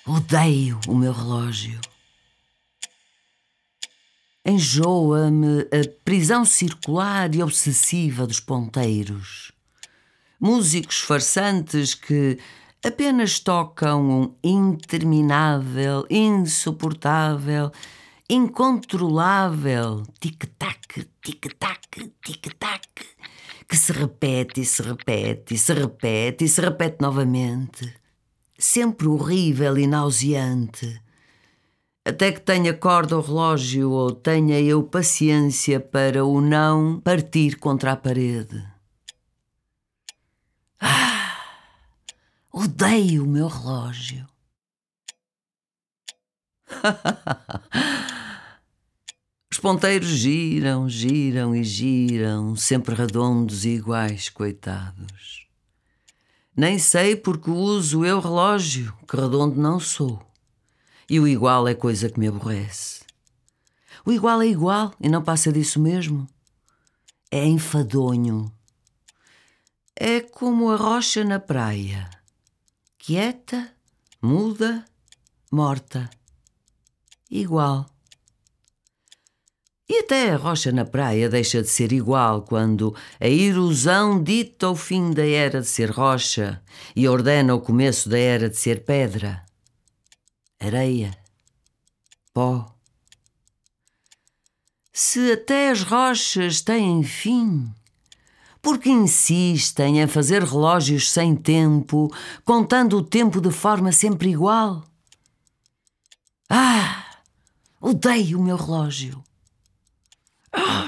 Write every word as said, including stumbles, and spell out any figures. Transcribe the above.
Odeio o meu relógio. Enjoa-me a prisão circular e obsessiva dos ponteiros. Músicos farsantes que apenas tocam um interminável, insuportável, incontrolável tic-tac, tic-tac, tic-tac, que se repete e se repete e se repete e se repete novamente. Sempre horrível e nauseante. Até que tenha corda o relógio ou tenha eu paciência para o não partir contra a parede. Ah! Odeio o meu relógio. Os ponteiros giram, giram e giram, sempre redondos e iguais, coitados. Nem sei porque uso eu relógio, que redondo não sou. E o igual é coisa que me aborrece. O igual é igual e não passa disso mesmo. É enfadonho. É como a rocha na praia. Quieta, muda, morta. Igual. E até a rocha na praia deixa de ser igual quando a erosão dita o fim da era de ser rocha e ordena o começo da era de ser pedra, areia, pó. Se até as rochas têm fim, porque insistem em fazer relógios sem tempo, contando o tempo de forma sempre igual? Ah! Odeio o meu relógio. Ah!